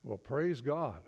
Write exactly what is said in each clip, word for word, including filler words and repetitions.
Well, praise God.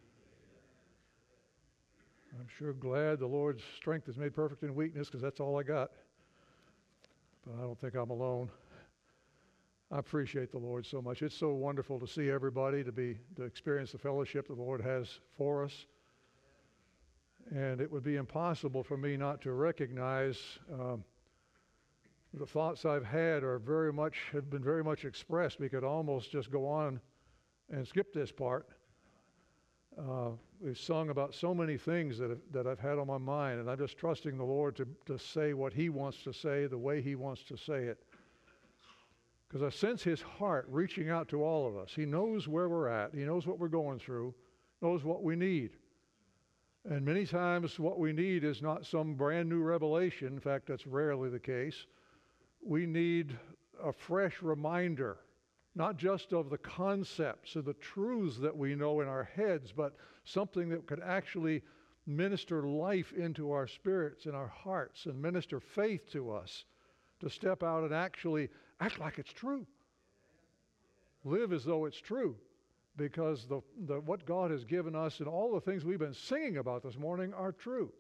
I'm sure glad the Lord's strength is made perfect in weakness, because that's all I got. But I don't think I'm alone. I appreciate the Lord so much. It's so wonderful to see everybody, to be to experience the fellowship the Lord has for us. And it would be impossible for me not to recognize um, the thoughts I've had are very much have been very much expressed. We could almost just go on and skip this part. Uh, we've sung about so many things that have, that I've had on my mind, and I'm just trusting the Lord to, to say what He wants to say, the way He wants to say it. Because I sense His heart reaching out to all of us. He knows where we're at. He knows what we're going through, knows what we need. And many times what we need is not some brand new revelation. In fact, that's rarely the case. We need a fresh reminder, not just of the concepts and the truths that we know in our heads, but something that could actually minister life into our spirits and our hearts and minister faith to us, to step out and actually act like it's true. Live as though it's true, because the, the what God has given us and all the things we've been singing about this morning are true.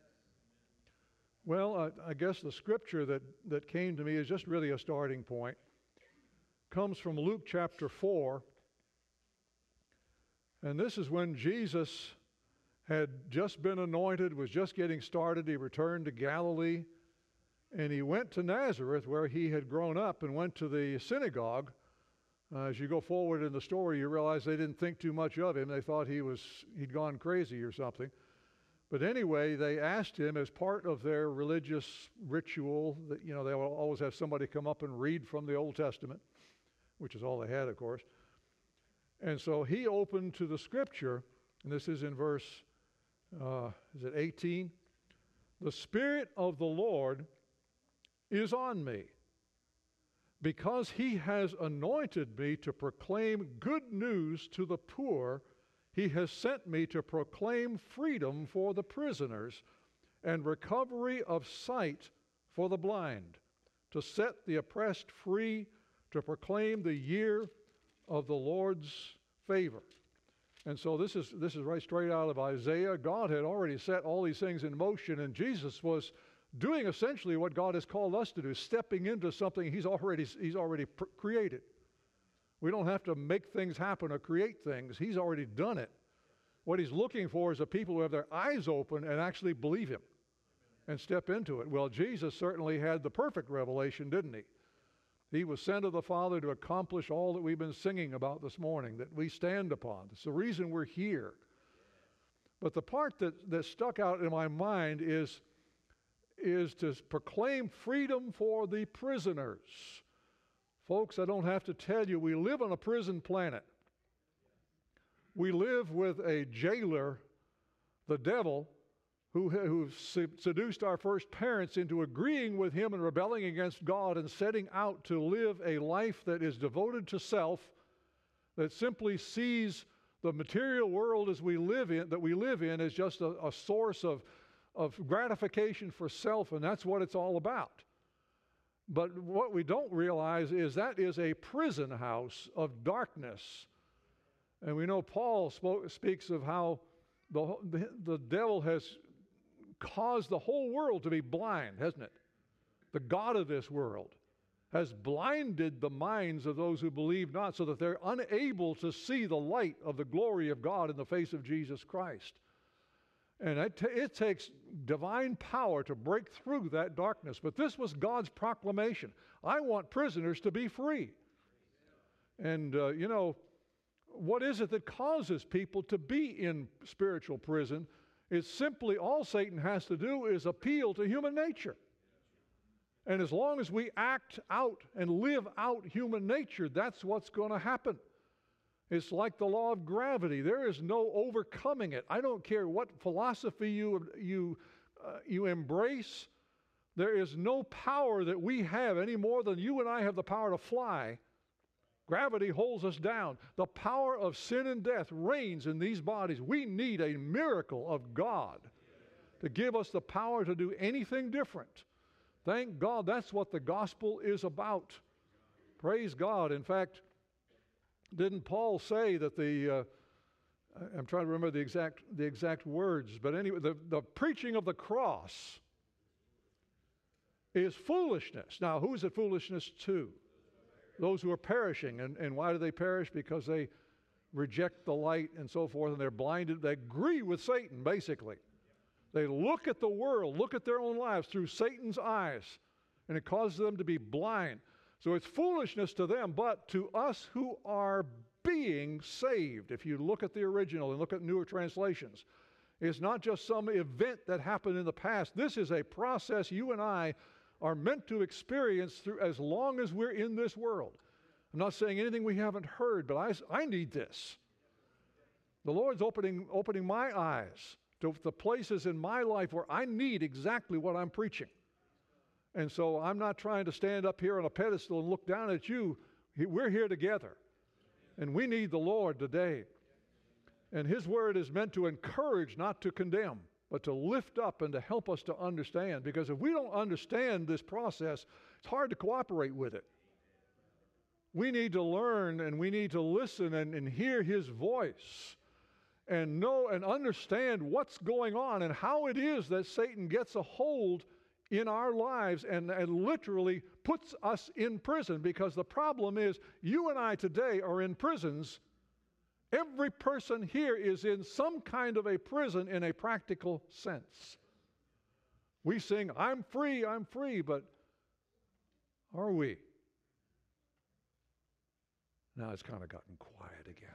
Well, I, I guess the scripture that, that came to me is just really a starting point. Comes from Luke chapter four. And this is when Jesus had just been anointed, was just getting started. He returned to Galilee, and he went to Nazareth, where he had grown up, and went to the synagogue. Uh, as you go forward in the story, you realize they didn't think too much of him. They thought he was he'd gone crazy or something. But anyway, they asked him, as part of their religious ritual, that, you know, they will always have somebody come up and read from the Old Testament, which is all they had, of course. And so he opened to the scripture, and this is in verse, uh, is it eighteen? The Spirit of the Lord is on me, because He has anointed me to proclaim good news to the poor. He has sent me to proclaim freedom for the prisoners and recovery of sight for the blind, to set the oppressed free, to proclaim the year of the Lord's favor. And so this is this is right straight out of Isaiah. God had already set all these things in motion, and Jesus was doing essentially what God has called us to do, stepping into something He's already He's already pr- created. We don't have to make things happen or create things. He's already done it. What He's looking for is a people who have their eyes open and actually believe Him and step into it. Well, Jesus certainly had the perfect revelation, didn't He? He was sent of the Father to accomplish all that we've been singing about this morning, that we stand upon. It's the reason we're here. But the part that, that stuck out in my mind is, is to proclaim freedom for the prisoners. Folks, I don't have to tell you, we live on a prison planet. We live with a jailer, the devil, who, who seduced our first parents into agreeing with him and rebelling against God and setting out to live a life that is devoted to self, that simply sees the material world as we live in, that we live in, as just a, a source of, of gratification for self, and that's what it's all about. But what we don't realize is that is a prison house of darkness. And we know Paul spoke, speaks of how the, the, the devil has caused the whole world to be blind, hasn't it? The God of this world has blinded the minds of those who believe not, so that they're unable to see the light of the glory of God in the face of Jesus Christ. And it, t- it takes divine power to break through that darkness. But this was God's proclamation. I want prisoners to be free. And, uh, you know, what is it that causes people to be in spiritual prison? It's simply all Satan has to do is appeal to human nature. And as long as we act out and live out human nature, that's what's going to happen. It's like the law of gravity. There is no overcoming it. I don't care what philosophy you, you, uh, you embrace. There is no power that we have any more than you and I have the power to fly. Gravity holds us down. The power of sin and death reigns in these bodies. We need a miracle of God to give us the power to do anything different. Thank God that's what the gospel is about. Praise God. In fact, didn't Paul say that the uh, I'm trying to remember the exact, the exact words, but anyway, the, the preaching of the cross is foolishness. Now, who is it foolishness to? Those who are perishing. And, and why do they perish? Because they reject the light and so forth, and they're blinded. They agree with Satan, basically. They look at the world, look at their own lives through Satan's eyes, and it causes them to be blind. So it's foolishness to them, but to us who are being saved, if you look at the original and look at newer translations, it's not just some event that happened in the past. This is a process you and I are meant to experience through as long as we're in this world. I'm not saying anything we haven't heard, but I, I need this. The Lord's opening, opening my eyes to the places in my life where I need exactly what I'm preaching. And so I'm not trying to stand up here on a pedestal and look down at you. We're here together. And we need the Lord today. And His Word is meant to encourage, not to condemn, but to lift up and to help us to understand. Because if we don't understand this process, it's hard to cooperate with it. We need to learn and we need to listen and, and hear His voice and know and understand what's going on and how it is that Satan gets a hold in our lives and, and literally puts us in prison. Because the problem is, you and I today are in prisons. Every person here is in some kind of a prison in a practical sense. We sing, I'm free, I'm free, but are we? Now it's kind of gotten quiet again.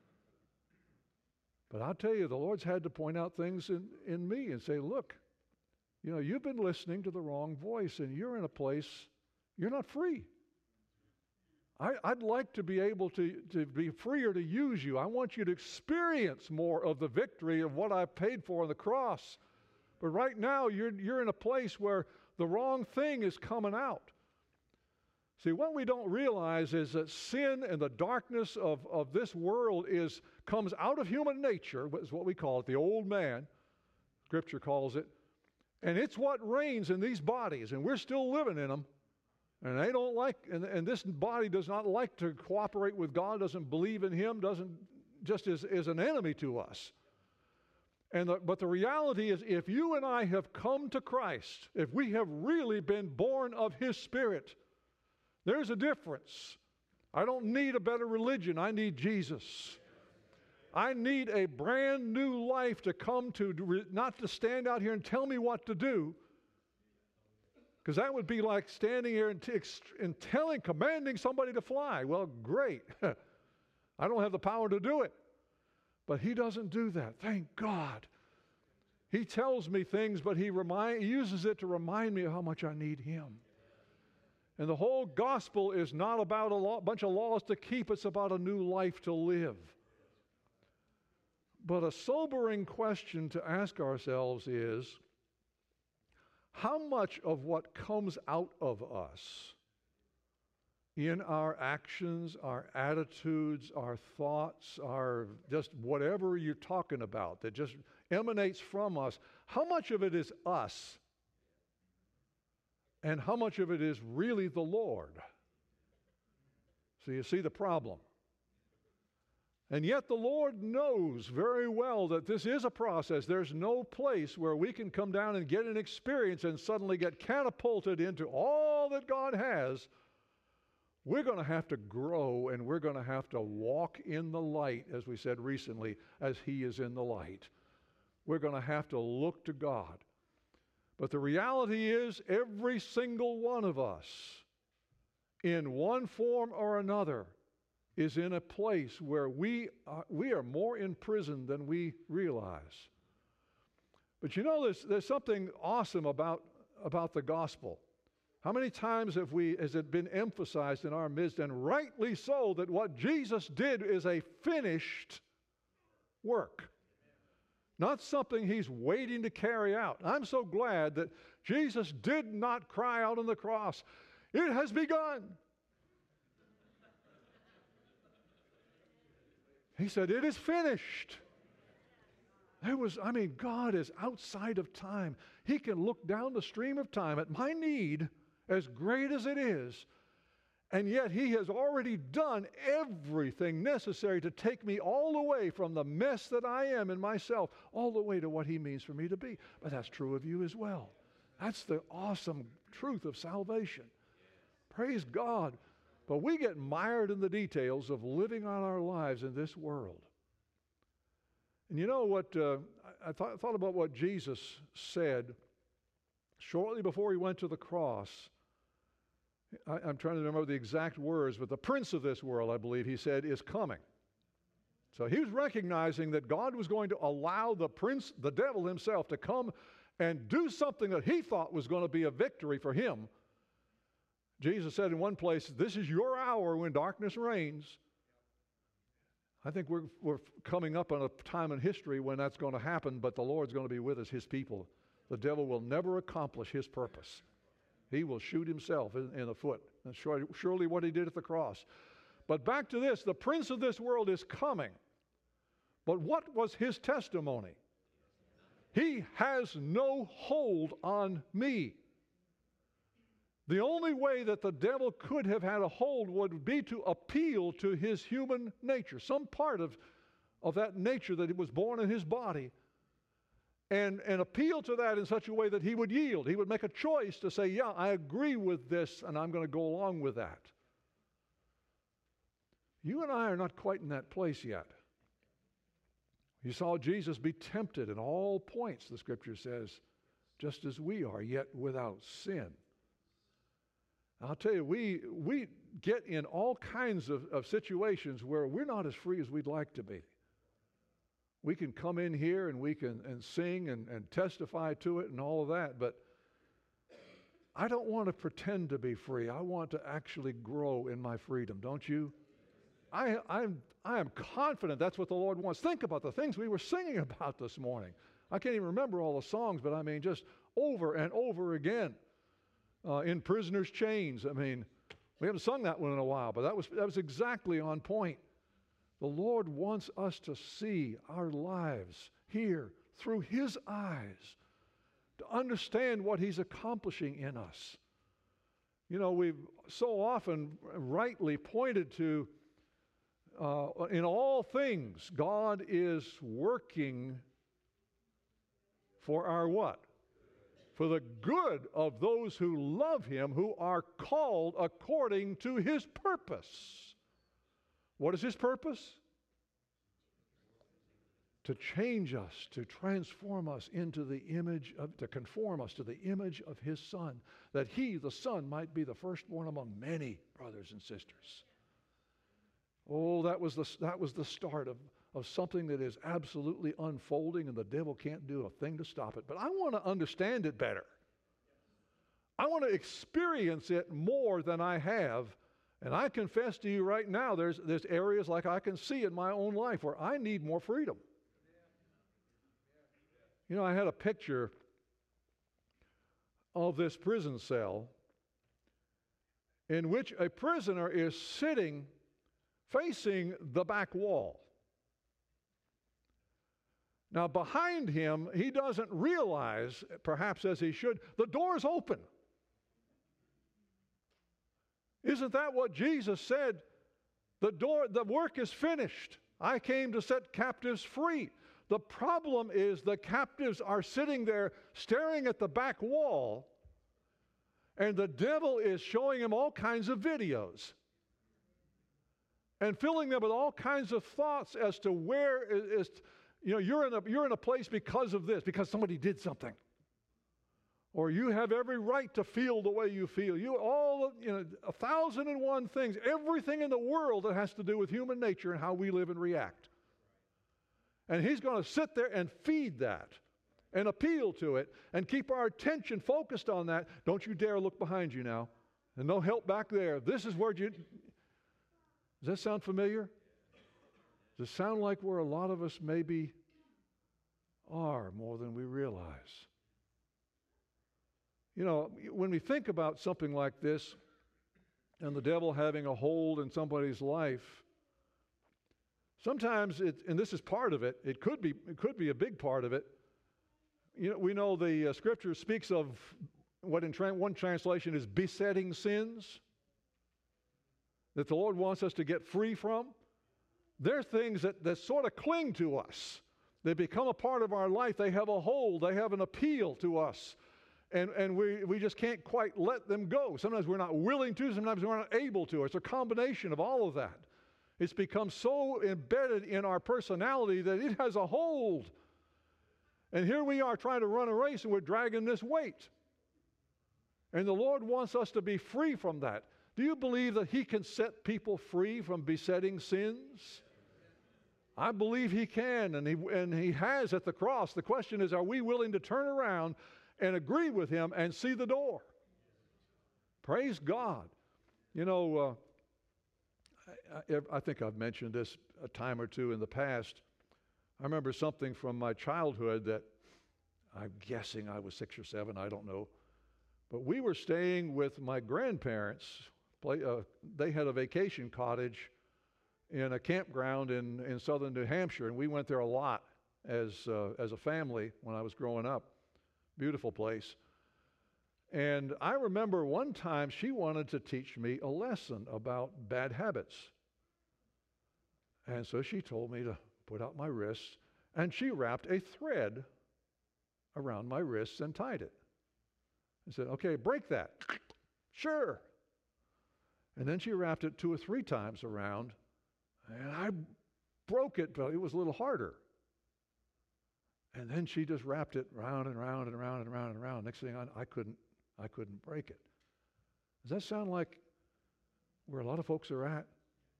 But I'll tell you, the Lord's had to point out things in, in me and say, look, you know, you've been listening to the wrong voice and you're in a place, you're not free. I, I'd like to be able to, to be freer to use you. I want you to experience more of the victory of what I've paid for on the cross. But right now, you're, you're in a place where the wrong thing is coming out. See, what we don't realize is that sin and the darkness of, of this world is comes out of human nature, is what we call it, the old man, Scripture calls it, and it's what reigns in these bodies, and we're still living in them, and they don't like, and, and this body does not like to cooperate with God, doesn't believe in Him, doesn't, just is, is an enemy to us. And the, but the reality is, if you and I have come to Christ, if we have really been born of His Spirit, there's a difference. I don't need a better religion. I need Jesus. I need a brand new life to come to, not to stand out here and tell me what to do. Because that would be like standing here and, t- and telling, commanding somebody to fly. Well, great. I don't have the power to do it. But He doesn't do that. Thank God. He tells me things, but He, remind, he uses it to remind me of how much I need Him. And the whole gospel is not about a law, bunch of laws to keep. It's about a new life to live. But a sobering question to ask ourselves is, how much of what comes out of us in our actions, our attitudes, our thoughts, our just whatever you're talking about that just emanates from us, how much of it is us? And how much of it is really the Lord? So you see the problem. And yet the Lord knows very well that this is a process. There's no place where we can come down and get an experience and suddenly get catapulted into all that God has. We're going to have to grow, and we're going to have to walk in the light, as we said recently, as He is in the light. We're going to have to look to God. But the reality is, every single one of us, in one form or another, is in a place where we are, we are more in prison than we realize. But you know, there's, there's something awesome about, about the gospel. How many times have we, has it been emphasized in our midst, and rightly so, that what Jesus did is a finished work? Not something He's waiting to carry out. I'm so glad that Jesus did not cry out on the cross, "It has begun." He said, "It is finished." There was, I mean, God is outside of time. He can look down the stream of time at my need, as great as it is, And yet he has already done everything necessary to take me all the way from the mess that I am in myself, all the way to what he means for me to be. But that's true of you as well. That's the awesome truth of salvation. Praise God. But we get mired in the details of living out our lives in this world. And you know what, uh, I, I thought, thought about what Jesus said shortly before he went to the cross. I, I'm trying to remember the exact words, but the prince of this world, I believe he said, is coming. So he was recognizing that God was going to allow the prince, the devil himself, to come and do something that he thought was going to be a victory for him. Jesus said in one place, this is your hour when darkness reigns. I think we're, we're coming up on a time in history when that's going to happen, but the Lord's going to be with us, his people. The devil will never accomplish his purpose. He will shoot himself in, in the foot. That's surely, surely what he did at the cross. But back to this, the prince of this world is coming. But what was his testimony? He has no hold on me. The only way that the devil could have had a hold would be to appeal to his human nature, some part of, of that nature that was born in his body, and, and appeal to that in such a way that he would yield. He would make a choice to say, yeah, I agree with this, and I'm going to go along with that. You and I are not quite in that place yet. You saw Jesus be tempted in all points, the Scripture says, just as we are, yet without sin. I'll tell you, we we get in all kinds of, of situations where we're not as free as we'd like to be. We can come in here and we can and sing and, and testify to it and all of that, but I don't want to pretend to be free. I want to actually grow in my freedom, don't you? I, I'm, I am confident that's what the Lord wants. Think about the things we were singing about this morning. I can't even remember all the songs, but I mean just over and over again. Uh, in Prisoner's Chains, I mean, we haven't sung that one in a while, but that was, that was exactly on point. The Lord wants us to see our lives here through his eyes, to understand what he's accomplishing in us. You know, we've so often rightly pointed to, uh, in all things, God is working for our what? For the good of those who love him, who are called according to his purpose. What is his purpose? To change us, to transform us into the image of, to conform us to the image of his Son, that he, the Son, might be the firstborn among many brothers and sisters. Oh, that was the, that was the start of, of something that is absolutely unfolding, and the devil can't do a thing to stop it. But I want to understand it better. I want to experience it more than I have. And I confess to you right now, there's, there's areas like I can see in my own life where I need more freedom. You know, I had a picture of this prison cell in which a prisoner is sitting facing the back wall. Now, behind him, he doesn't realize, perhaps as he should, the door's open. Isn't that what Jesus said? The door, the work is finished. I came to set captives free. The problem is the captives are sitting there staring at the back wall, and the devil is showing them all kinds of videos and filling them with all kinds of thoughts as to where is, you know, you're in a, you're in a place because of this, because somebody did something. Or you have every right to feel the way you feel. You all, you know, a thousand and one things, everything in the world that has to do with human nature and how we live and react. And he's going to sit there and feed that and appeal to it and keep our attention focused on that. Don't you dare look behind you now. And no help back there. This is where you... Does that sound familiar? Does it sound like where a lot of us maybe are more than we realize? You know, when we think about something like this and the devil having a hold in somebody's life, sometimes it, and this is part of it, it could be, it could be a big part of it. You know, we know the uh, Scripture speaks of what in tra- one translation is besetting sins. that the Lord wants us to get free from. They're things that, that sort of cling to us. They become a part of our life. They have a hold. They have an appeal to us. And, and we, we just can't quite let them go. Sometimes we're not willing to. Sometimes we're not able to. It's a combination of all of that. It's become so embedded in our personality that it has a hold. And here we are trying to run a race, and we're dragging this weight. And the Lord wants us to be free from that. Do you believe that He can set people free from besetting sins? I believe He can, and he, and he has at the cross. The question is, are we willing to turn around and agree with Him and see the door? Praise God. You know, uh, I, I think I've mentioned this a time or two in the past. I remember something from my childhood that I'm guessing I was six or seven, I don't know. But we were staying with my grandparents. Play, uh, they had a vacation cottage in a campground in, in southern New Hampshire, and we went there a lot as, uh, as a family when I was growing up. Beautiful place. And I remember one time she wanted to teach me a lesson about bad habits. And so she told me to put out my wrists, and she wrapped a thread around my wrists and tied it. I said, okay, break that. Sure. And then she wrapped it two or three times around, and I broke it, but it was a little harder. And then she just wrapped it round and round and round and round and round. Next thing I, I couldn't, I couldn't break it. Does that sound like where a lot of folks are at?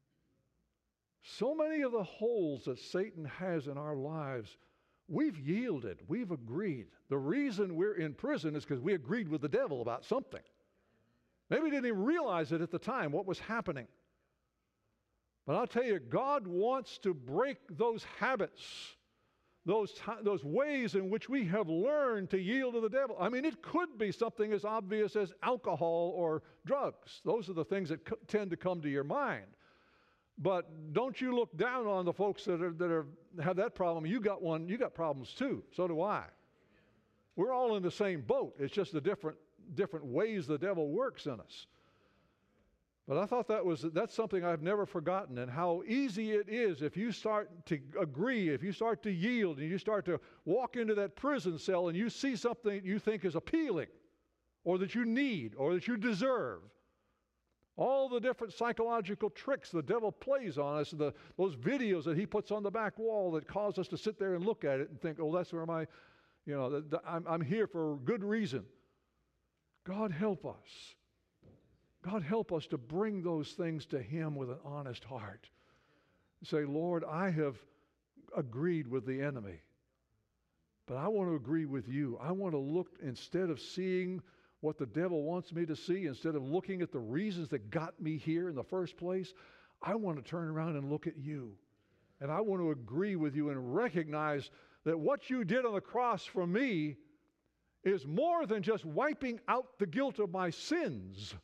So many of the holes that Satan has in our lives, we've yielded, we've agreed. The reason we're in prison is because we agreed with the devil about something. Maybe we didn't even realize it at the time, what was happening. But I'll tell you, God wants to break those habits, those, those ways in which we have learned to yield to the devil. I mean, it could be something as obvious as alcohol or drugs. Those are the things that co- tend to come to your mind. But don't you look down on the folks that are that are have that problem. You got one, you got problems too. So do I. We're all in the same boat. It's just the different different ways the devil works in us. But I thought that was that's something I've never forgotten, and how easy it is if you start to agree, if you start to yield, and you start to walk into that prison cell and you see something you think is appealing, or that you need, or that you deserve. All the different psychological tricks the devil plays on us, the, those videos that he puts on the back wall that cause us to sit there and look at it and think, oh, that's where my, you know, the, the, I'm, I'm here for a good reason. God help us. God help us to bring those things to Him with an honest heart. Say, Lord, I have agreed with the enemy, but I want to agree with you. I want to look, instead of seeing what the devil wants me to see, instead of looking at the reasons that got me here in the first place, I want to turn around and look at you. And I want to agree with you and recognize that what you did on the cross for me is more than just wiping out the guilt of my sins.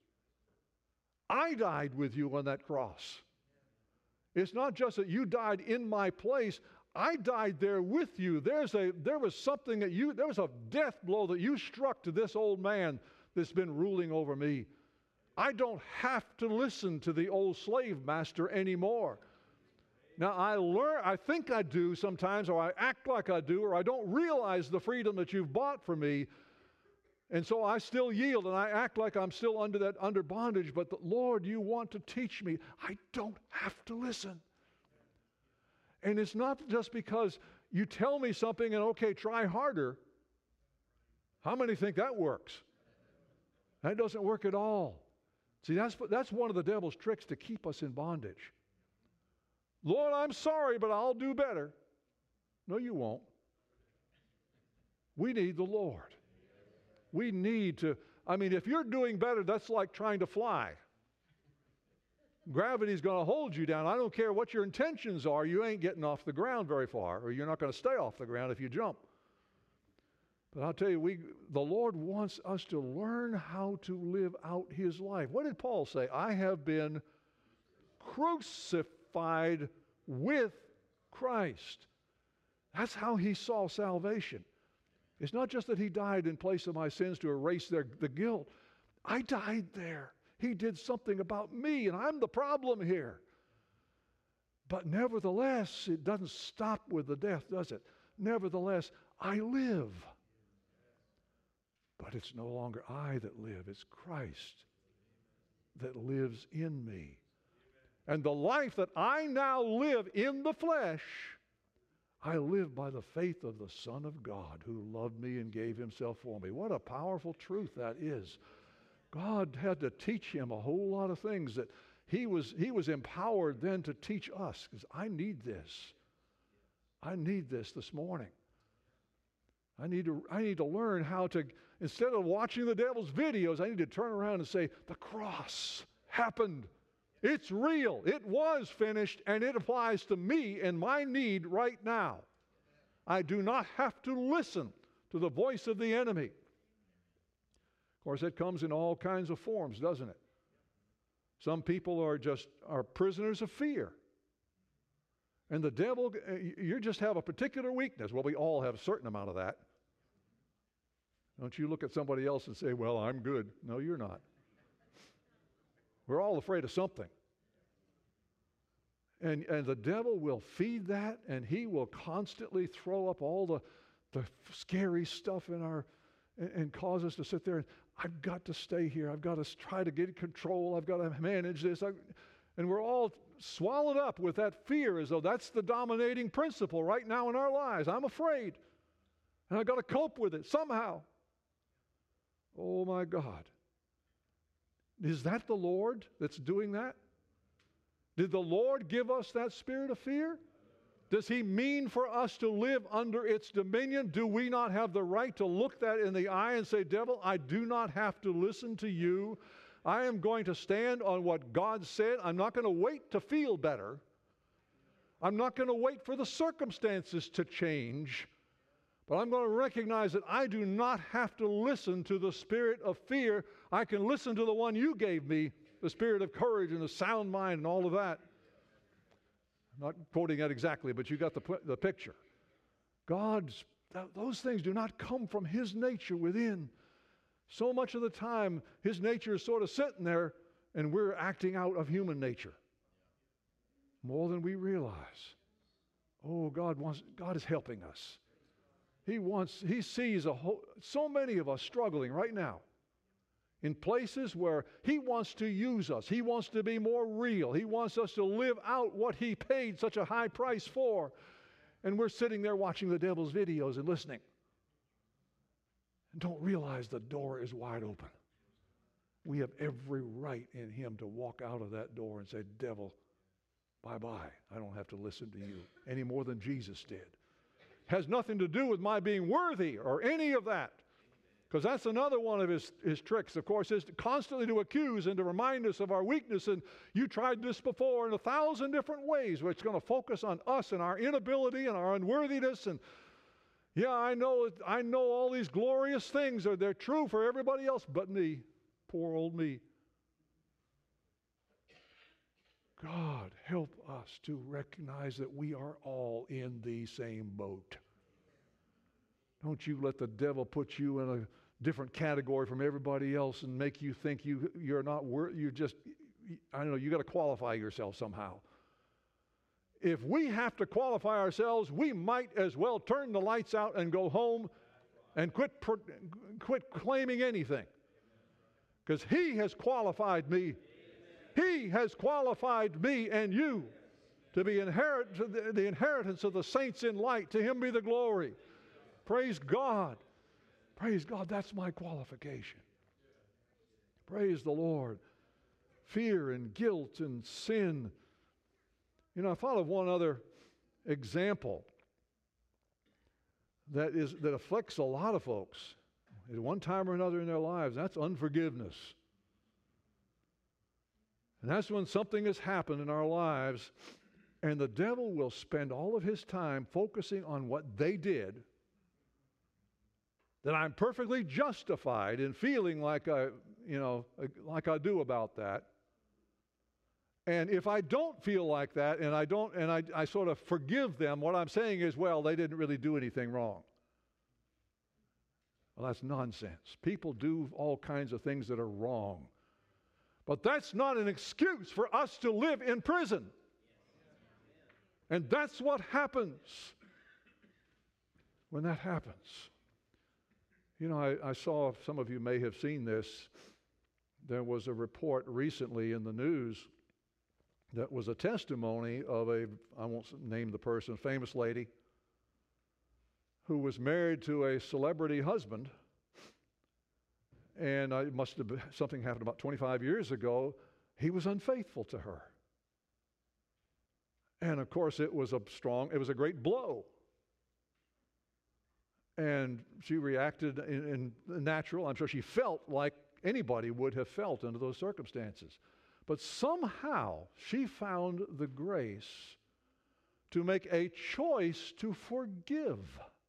I died with you on that cross. It's not just that you died in my place. I died there with you. There's a, there was something that you, there was a death blow that you struck to this old man that's been ruling over me. I don't have to listen to the old slave master anymore. Now, I learn, I think I do sometimes, or I act like I do, or I don't realize the freedom that you've bought for me. And so I still yield, and I act like I'm still under that, under bondage. But the, Lord, you want to teach me. I don't have to listen. And it's not just because you tell me something and, okay, try harder. How many think that works? That doesn't work at all. See, that's, that's one of the devil's tricks to keep us in bondage. Lord, I'm sorry, but I'll do better. No, you won't. We need the Lord. We need to, I mean, if you're doing better, that's like trying to fly. Gravity's going to hold you down. I don't care what your intentions are, you ain't getting off the ground very far, or you're not going to stay off the ground if you jump. But I'll tell you, we, the Lord wants us to learn how to live out His life. What did Paul say? I have been crucified with Christ. That's how he saw salvation. It's not just that He died in place of my sins to erase their, the guilt. I died there. He did something about me, and I'm the problem here. But nevertheless, it doesn't stop with the death, does it? Nevertheless, I live. But it's no longer I that live, it's Christ that lives in me. And the life that I now live in the flesh, I live by the faith of the Son of God who loved me and gave himself for me. What a powerful truth that is. God had to teach him a whole lot of things that he was, he was empowered then to teach us, because I need this. I need this this morning. I need to, I need to learn how to, instead of watching the devil's videos, I need to turn around and say, the cross happened. It's real. It was finished, and it applies to me and my need right now. I do not have to listen to the voice of the enemy. Of course, it comes in all kinds of forms, doesn't it? Some people are just are prisoners of fear. And the devil, you just have a particular weakness. Well, we all have a certain amount of that. Don't you look at somebody else and say, well, I'm good. No, you're not. We're all afraid of something. And, and the devil will feed that, and he will constantly throw up all the, the scary stuff in our, and, and cause us to sit there and, I've got to stay here. I've got to try to get control. I've got to manage this. I, and we're all swallowed up with that fear as though that's the dominating principle right now in our lives. I'm afraid. And I've got to cope with it somehow. Oh, my God. Is that the Lord that's doing that? Did the Lord give us that spirit of fear? Does he mean for us to live under its dominion? Do we not have the right to look that in the eye and say, devil, I do not have to listen to you. I am going to stand on what God said. I'm not going to wait to feel better. I'm not going to wait for the circumstances to change. But I'm going to recognize that I do not have to listen to the spirit of fear. I can listen to the one you gave me, the spirit of courage and a sound mind and all of that. I'm not quoting that exactly, but you got the, the picture. God's, those things do not come from his nature within. So much of the time, his nature is sort of sitting there, and we're acting out of human nature more than we realize. Oh, God wants, God is helping us. He wants, he sees a whole, so many of us struggling right now in places where he wants to use us. He wants to be more real. He wants us to live out what he paid such a high price for. And we're sitting there watching the devil's videos and listening. And don't realize the door is wide open. We have every right in him to walk out of that door and say, devil, bye-bye. I don't have to listen to you any more than Jesus did. Has nothing to do with my being worthy or any of that. Because that's another one of his, his tricks, of course, is to constantly to accuse and to remind us of our weakness. And you tried this before in a thousand different ways, where it's going to focus on us and our inability and our unworthiness. And yeah, I know, I know all these glorious things are they're true for everybody else but me, poor old me. God, help us to recognize that we are all in the same boat. Don't you let the devil put you in a different category from everybody else and make you think you, you're not worth, you just, I don't know, you got to qualify yourself somehow. If we have to qualify ourselves, we might as well turn the lights out and go home and quit, quit claiming anything. Because he has qualified me. He has qualified me and you to be inherit, to the, the inheritance of the saints in light. To him be the glory. Praise God. Praise God. That's my qualification. Praise the Lord. Fear and guilt and sin. You know, I thought of one other example that is that afflicts a lot of folks at one time or another in their lives. That's unforgiveness. And that's when something has happened in our lives, and the devil will spend all of his time focusing on what they did, that I'm perfectly justified in feeling like I, you know, like I do about that. And if I don't feel like that, and I don't, and I, I sort of forgive them, what I'm saying is, well, they didn't really do anything wrong. Well, that's nonsense. People do all kinds of things that are wrong. But that's not an excuse for us to live in prison. And that's what happens when that happens. You know, I, I saw, some of you may have seen this, there was a report recently in the news that was a testimony of a, I won't name the person, a famous lady who was married to a celebrity husband, and it must have been, something happened about twenty-five years ago. He was unfaithful to her. And of course it was a strong, it was a great blow. And she reacted in, in natural, I'm sure she felt like anybody would have felt under those circumstances. But somehow she found the grace to make a choice to forgive.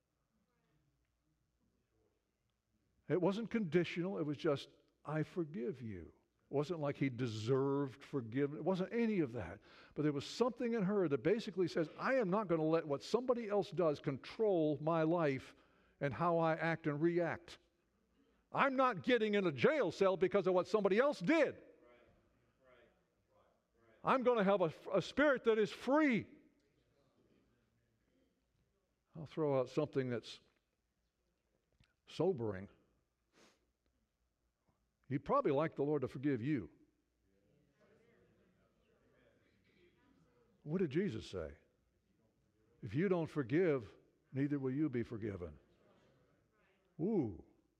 It wasn't conditional, it was just, I forgive you. It wasn't like he deserved forgiveness. It wasn't any of that. But there was something in her that basically says, I am not going to let what somebody else does control my life and how I act and react. I'm not getting in a jail cell because of what somebody else did. Right. Right. Right. Right. I'm going to have a, a spirit that is free. I'll throw out something that's sobering. You'd probably like the Lord to forgive you. What did Jesus say? If you don't forgive, neither will you be forgiven. Ooh.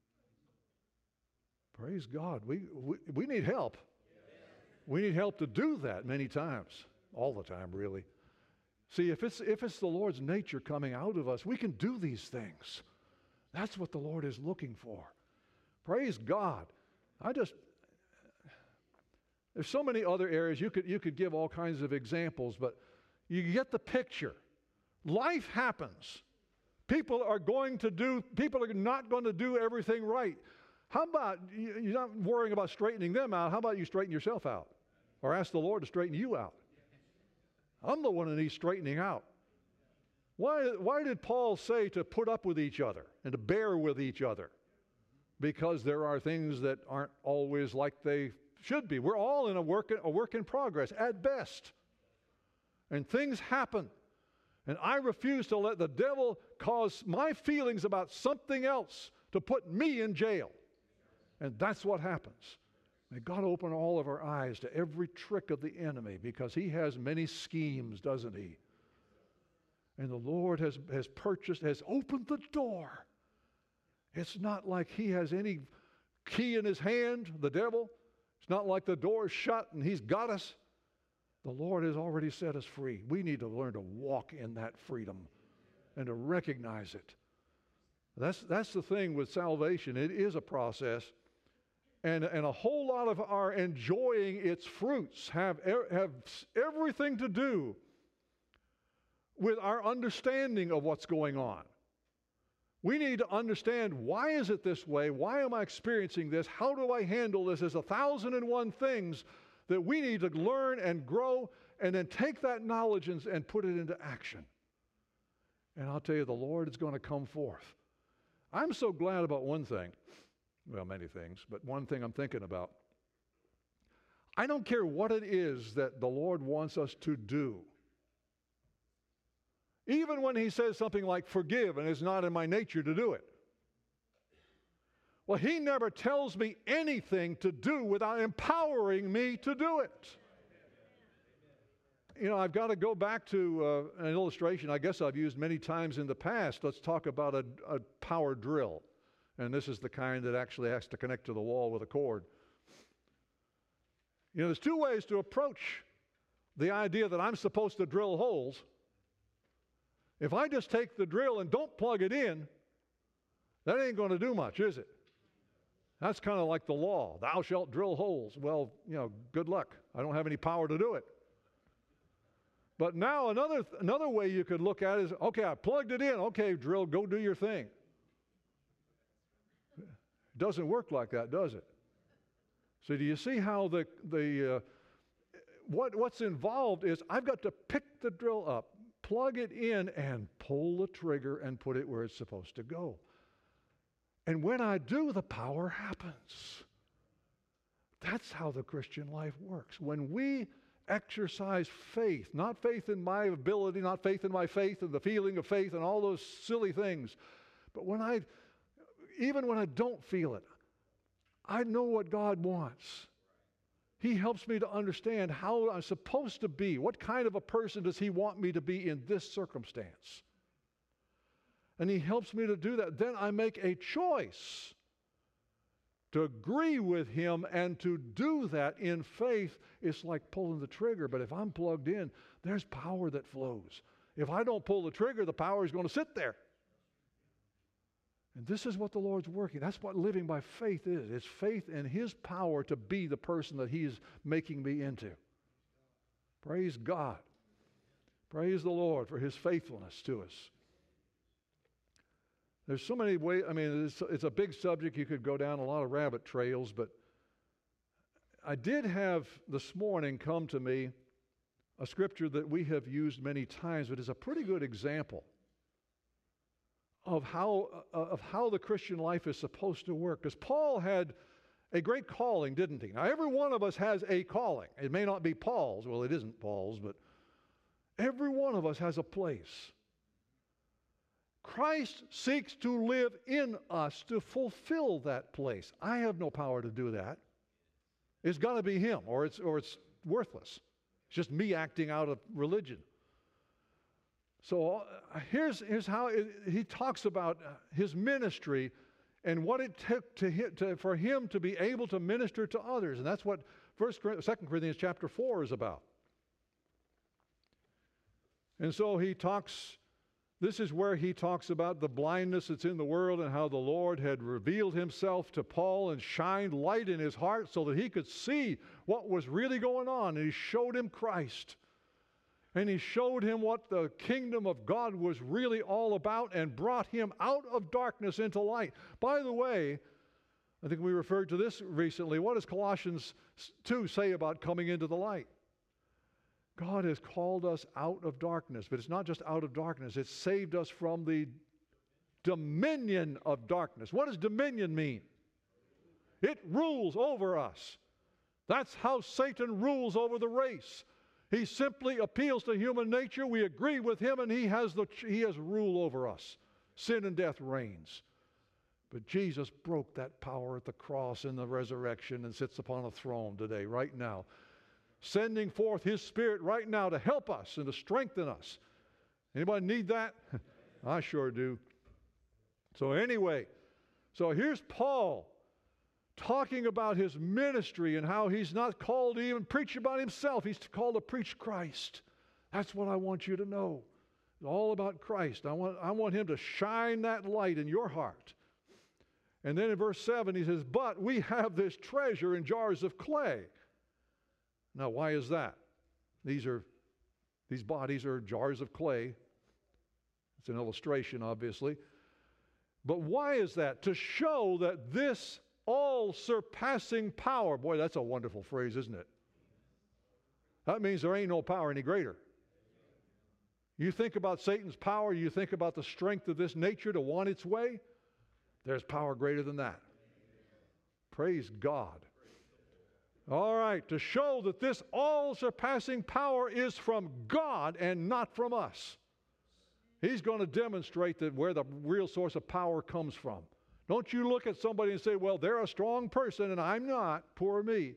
Praise God. We, we, we need help. We need help to do that many times. All the time, really. See, if it's, if it's the Lord's nature coming out of us, we can do these things. That's what the Lord is looking for. Praise God. I just, there's so many other areas. You could, you could give all kinds of examples, but you get the picture. Life happens. People are going to do, people are not going to do everything right. How about, you're not worrying about straightening them out. How about you straighten yourself out? Or ask the Lord to straighten you out. I'm the one that needs straightening out. Why, why did Paul say to put up with each other and to bear with each other? Because there are things that aren't always like they should be. We're all in a work, a work in progress at best. And things happen. And I refuse to let the devil cause my feelings about something else to put me in jail. And that's what happens. May God open all of our eyes to every trick of the enemy, because he has many schemes, doesn't he? And the Lord has, has purchased, has opened the door. It's not like he has any key in his hand, the devil. It's not like the door is shut and he's got us. The Lord has already set us free. We need to learn to walk in that freedom and to recognize it. That's, that's the thing with salvation. It is a process. And, and a whole lot of our enjoying its fruits have, have everything to do with our understanding of what's going on. We need to understand, why is it this way? Why am I experiencing this? How do I handle this? There's a thousand and one things that we need to learn and grow, and then take that knowledge and, and put it into action. And I'll tell you, the Lord is going to come forth. I'm so glad about one thing. Well, many things, but one thing I'm thinking about. I don't care what it is that the Lord wants us to do. Even when he says something like forgive, and it's not in my nature to do it. Well, he never tells me anything to do without empowering me to do it. You know, I've got to go back to uh, an illustration I guess I've used many times in the past. Let's talk about a, a power drill. And this is the kind that actually has to connect to the wall with a cord. You know, there's two ways to approach the idea that I'm supposed to drill holes. If I just take the drill and don't plug it in, that ain't going to do much, is it? That's kind of like the law. Thou shalt drill holes. Well, you know, good luck. I don't have any power to do it. But now another, another way you could look at it is, okay, I plugged it in. Okay, drill, go do your thing. It doesn't work like that, does it? So do you see how the, the uh, what, what's involved is I've got to pick the drill up, plug it in, and pull the trigger and put it where it's supposed to go. And when I do, the power happens. That's how the Christian life works. When we exercise faith, not faith in my ability, not faith in my faith and the feeling of faith and all those silly things, but when I, even when I don't feel it, I know what God wants. He helps me to understand how I'm supposed to be. What kind of a person does He want me to be in this circumstance? And He helps me to do that. Then I make a choice to agree with Him and to do that in faith. It's like pulling the trigger, but if I'm plugged in, there's power that flows. If I don't pull the trigger, the power is going to sit there. And this is what the Lord's working. That's what living by faith is. It's faith in His power to be the person that He's making me into. Praise God. Praise the Lord for His faithfulness to us. There's so many ways. I mean, it's, it's a big subject. You could go down a lot of rabbit trails, but I did have this morning come to me a scripture that we have used many times, but is a pretty good example of how, uh, of how the Christian life is supposed to work. Because Paul had a great calling, didn't he? Now, every one of us has a calling. It may not be Paul's. Well, it isn't Paul's, but every one of us has a place. Christ seeks to live in us to fulfill that place. I have no power to do that. It's got to be Him, or it's, or it's worthless. It's just me acting out of religion. So uh, here's, here's how it, he talks about uh, his ministry and what it took to, hit, to for him to be able to minister to others. And that's what First, Second Corinthians chapter four is about. And so he talks, this is where he talks about the blindness that's in the world and how the Lord had revealed Himself to Paul and shined light in his heart so that he could see what was really going on. And He showed him Christ. And He showed him what the kingdom of God was really all about and brought him out of darkness into light. By the way, I think we referred to this recently. What does Colossians two say about coming into the light? God has called us out of darkness, but it's not just out of darkness. It's saved us from the dominion of darkness. What does dominion mean? It rules over us. That's how Satan rules over the race. He simply appeals to human nature. We agree with him, and he has the he has rule over us. Sin and death reigns. But Jesus broke that power at the cross and the resurrection and sits upon a throne today, right now, sending forth His Spirit right now to help us and to strengthen us. Anybody need that? I sure do. So anyway, so here's Paul talking about his ministry and how he's not called to even preach about himself. He's called to preach Christ. That's what I want you to know. It's all about Christ. I want, I want Him to shine that light in your heart. And then in verse seven he says, but we have this treasure in jars of clay. Now, why is that? These are, these bodies are jars of clay. It's an illustration, obviously. But why is that? To show that this all-surpassing power, boy, that's a wonderful phrase, isn't it? That means there ain't no power any greater. You think about Satan's power, you think about the strength of this nature to want its way, there's power greater than that. Praise God. All right, to show that this all-surpassing power is from God and not from us. He's going to demonstrate that where the real source of power comes from. Don't you look at somebody and say, well, they're a strong person and I'm not. Poor me.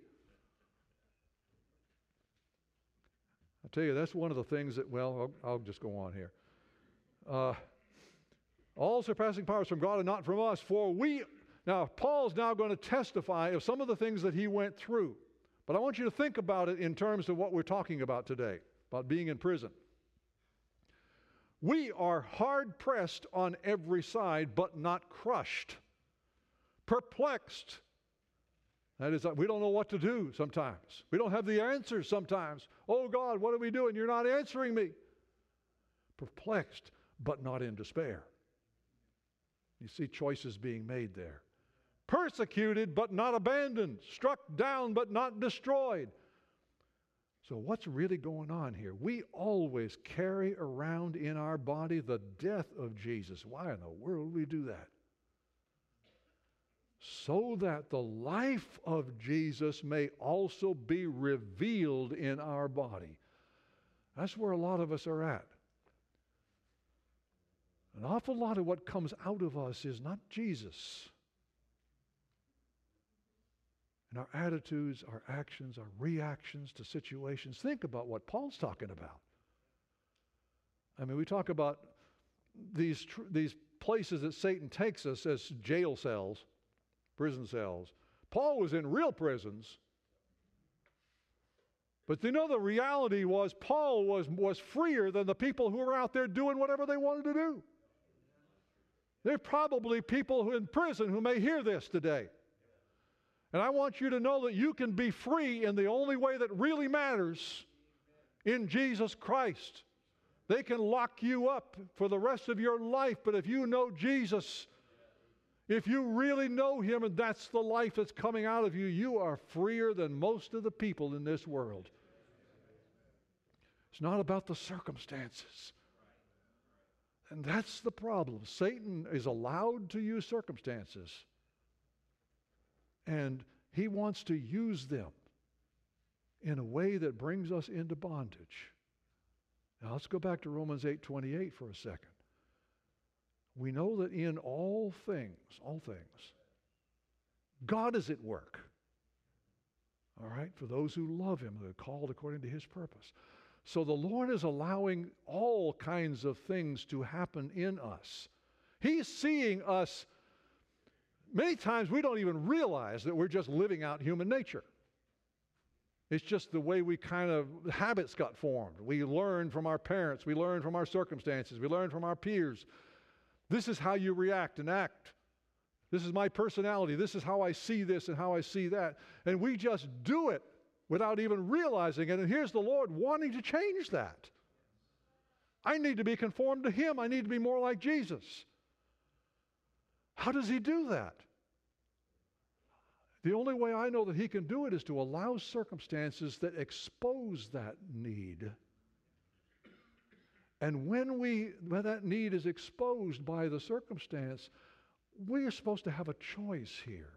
I tell you, that's one of the things that, well, I'll, I'll just go on here. Uh, all surpassing power is from God and not from us. For we, now Paul's now going to testify of some of the things that he went through. But I want you to think about it in terms of what we're talking about today, about being in prison. We are hard-pressed on every side, but not crushed. Perplexed. That is, we don't know what to do sometimes. We don't have the answers sometimes. Oh God, what are we doing? You're not answering me. Perplexed, but not in despair. You see choices being made there. Persecuted, but not abandoned. Struck down, but not destroyed. So what's really going on here? We always carry around in our body the death of Jesus. Why in the world would we do that? so that the life of Jesus may also be revealed in our body. That's where a lot of us are at. An awful lot of what comes out of us is not Jesus. And our attitudes, our actions, our reactions to situations. Think about what Paul's talking about. I mean, we talk about these, tr- these places that Satan takes us as jail cells, prison cells. Paul was in real prisons. But you know, the reality was Paul was, was freer than the people who were out there doing whatever they wanted to do. There are probably people who in prison who may hear this today. And I want you to know that you can be free in the only way that really matters, in Jesus Christ. They can lock you up for the rest of your life, but if you know Jesus, if you really know Him and that's the life that's coming out of you, you are freer than most of the people in this world. It's not about the circumstances. And that's the problem. Satan is allowed to use circumstances. And he wants to use them in a way that brings us into bondage. Now let's go back to Romans eight twenty-eight for a second. We know that in all things, all things, God is at work. All right? For those who love Him, who are called according to His purpose. So the Lord is allowing all kinds of things to happen in us. He's seeing us. Many times we don't even realize that we're just living out human nature. It's just the way we kind of, habits got formed. We learn from our parents. We learn from our circumstances. We learn from our peers. This is how you react and act. This is my personality. This is how I see this and how I see that. And we just do it without even realizing it. And here's the Lord wanting to change that. I need to be conformed to Him. I need to be more like Jesus. How does He do that? The only way I know that He can do it is to allow circumstances that expose that need. And when we when that need is exposed by the circumstance, we are supposed to have a choice here.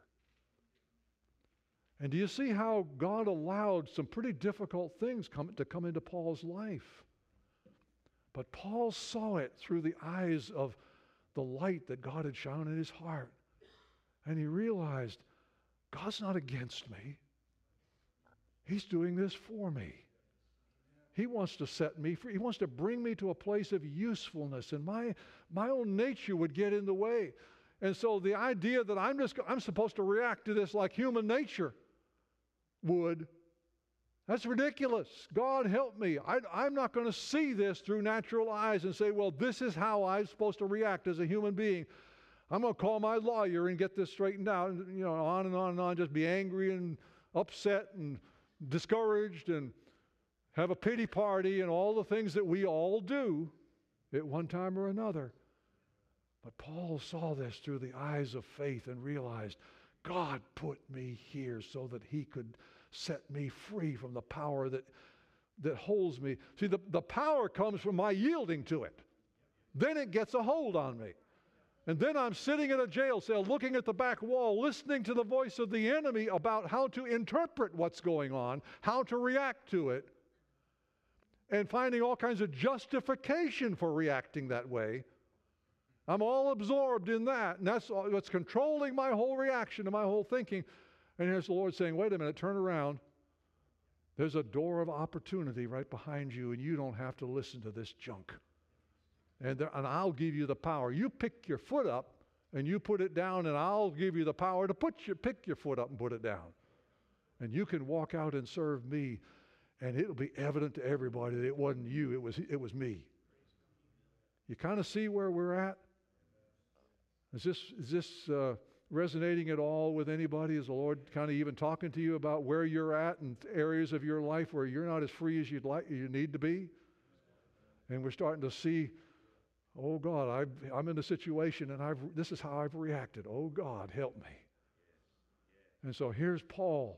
And do you see how God allowed some pretty difficult things come, to come into Paul's life? But Paul saw it through the eyes of the light that God had shone in his heart. And he realized, God's not against me. He's doing this for me. He wants to set me free. He wants to bring me to a place of usefulness, and my, my own nature would get in the way. And so the idea that I'm just I'm supposed to react to this like human nature would, that's ridiculous. God help me. I, I'm not going to see this through natural eyes and say, well, this is how I'm supposed to react as a human being. I'm going to call my lawyer and get this straightened out, and, you know, on and on and on, just be angry and upset and discouraged and have a pity party and all the things that we all do at one time or another. But Paul saw this through the eyes of faith and realized, God put me here so that He could set me free from the power that, that holds me. See, the, the power comes from my yielding to it. Then it gets a hold on me. And then I'm sitting in a jail cell looking at the back wall, listening to the voice of the enemy about how to interpret what's going on, how to react to it, and finding all kinds of justification for reacting that way. I'm all absorbed in that, and that's what's controlling my whole reaction and my whole thinking. And here's the Lord saying, wait a minute, turn around. There's a door of opportunity right behind you, and you don't have to listen to this junk. And, there, and I'll give you the power. You pick your foot up, and you put it down, and I'll give you the power to put your, pick your foot up and put it down. And you can walk out and serve me, and it'll be evident to everybody that it wasn't you, it was, it was me. You kind of see where we're at? Is this, is this uh, resonating at all with anybody? Is the Lord kind of even talking to you about where you're at and areas of your life where you're not as free as you'd like, you need to be? And we're starting to see, oh God, I've, I'm in a situation and I've, this is how I've reacted. Oh God, help me. And so here's Paul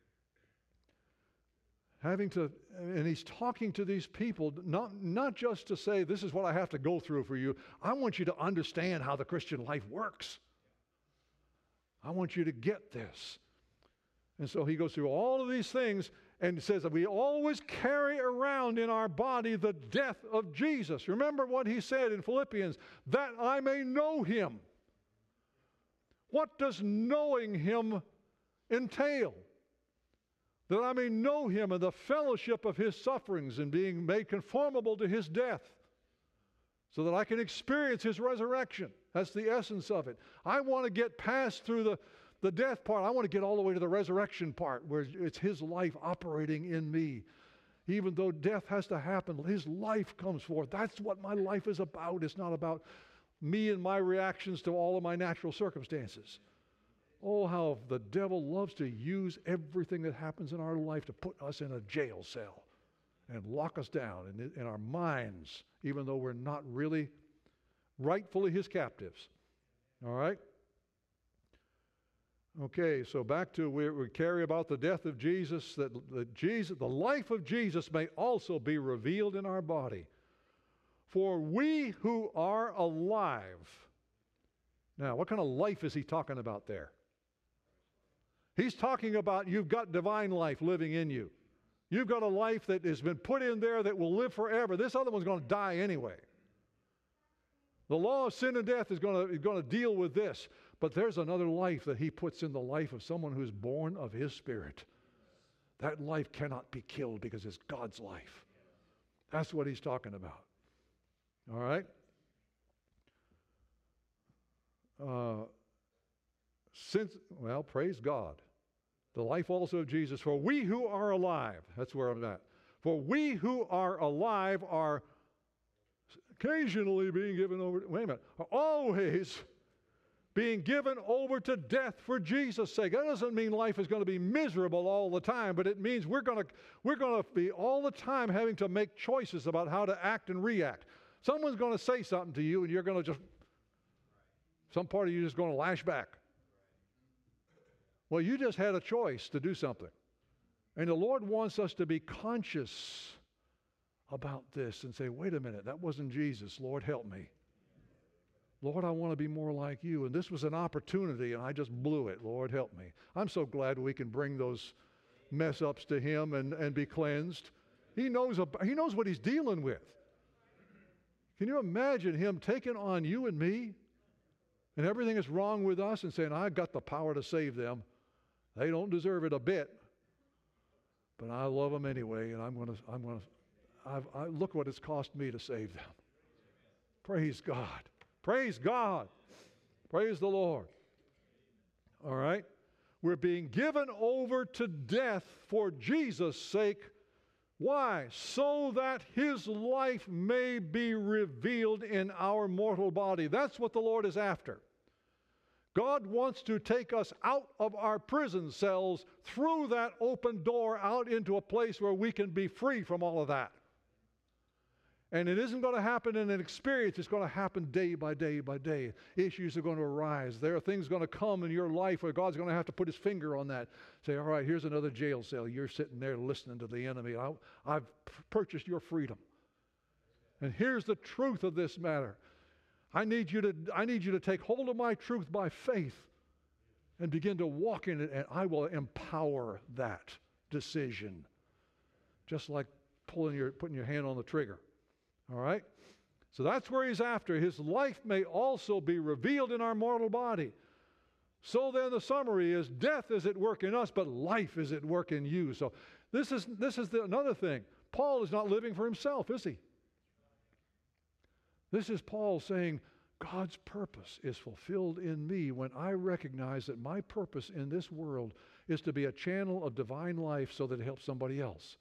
having to, and he's talking to these people, not, not just to say, this is what I have to go through for you. I want you to understand how the Christian life works. I want you to get this. And so he goes through all of these things and says that we always carry around in our body the death of Jesus. Remember what he said in Philippians, that I may know him. What does knowing him entail? That I may know him and the fellowship of his sufferings and being made conformable to his death, so that I can experience his resurrection. That's the essence of it. I want to get past through the, the death part. I want to get all the way to the resurrection part, where it's his life operating in me. Even though death has to happen, his life comes forth. That's what my life is about. It's not about me and my reactions to all of my natural circumstances. Oh, how the devil loves to use everything that happens in our life to put us in a jail cell and lock us down in, in our minds, even though we're not really rightfully his captives. All right? Okay, so back to we, we carry about the death of Jesus, that the, Jesus, the life of Jesus may also be revealed in our body. For we who are alive. Now, what kind of life is he talking about there? He's talking about you've got divine life living in you. You've got a life that has been put in there that will live forever. This other one's going to die anyway. The law of sin and death is going to, is going to deal with this. But there's another life that he puts in the life of someone who's born of his Spirit. That life cannot be killed because it's God's life. That's what he's talking about. All right? Uh, since, well, praise God. The life also of Jesus. For we who are alive, that's where I'm at. For we who are alive are occasionally being given over, wait a minute, are always being given over to death for Jesus' sake. That doesn't mean life is going to be miserable all the time, but it means we're going to we're going to be all the time having to make choices about how to act and react. Someone's going to say something to you and you're going to just, some part of you is going to lash back. Well, you just had a choice to do something. And the Lord wants us to be conscious about this and say, wait a minute, that wasn't Jesus. Lord, help me. Lord, I want to be more like you. And this was an opportunity, and I just blew it. Lord, help me. I'm so glad we can bring those mess-ups to him and, and be cleansed. He knows, about, he knows what he's dealing with. Can you imagine him taking on you and me and everything that's wrong with us and saying, I've got the power to save them. They don't deserve it a bit, but I love them anyway, and I'm going to, I'm going to, I've, I, look what it's cost me to save them. Praise God. Praise God. Praise the Lord. All right? We're being given over to death for Jesus' sake. Why? So that his life may be revealed in our mortal body. That's what the Lord is after. God wants to take us out of our prison cells through that open door out into a place where we can be free from all of that. And it isn't going to happen in an experience. It's going to happen day by day by day. Issues are going to arise. There are things going to come in your life where God's going to have to put his finger on that. Say, all right, here's another jail cell. You're sitting there listening to the enemy. I, I've purchased your freedom. And here's the truth of this matter. I need you to, I need you to take hold of my truth by faith and begin to walk in it, and I will empower that decision. Just like pulling your, putting your hand on the trigger. All right? So that's where he's after. His life may also be revealed in our mortal body. So then the summary is, death is at work in us, but life is at work in you. So this is, this is the, another thing. Paul is not living for himself, is he? This is Paul saying, God's purpose is fulfilled in me when I recognize that my purpose in this world is to be a channel of divine life so that it helps somebody else.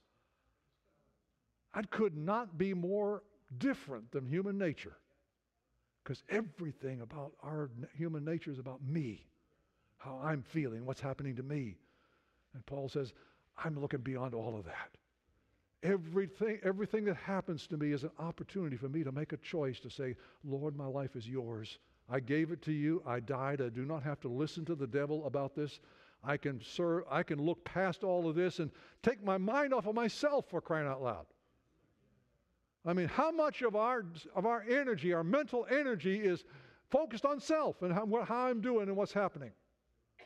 I could not be more different than human nature, because everything about our human nature is about me, how I'm feeling, what's happening to me. And Paul says, I'm looking beyond all of that. Everything, everything that happens to me is an opportunity for me to make a choice to say, Lord, my life is yours. I gave it to you. I died. I do not have to listen to the devil about this. I can serve, I can look past all of this and take my mind off of myself, for crying out loud. I mean, how much of our of our energy, our mental energy, is focused on self and how, how I'm doing and what's happening?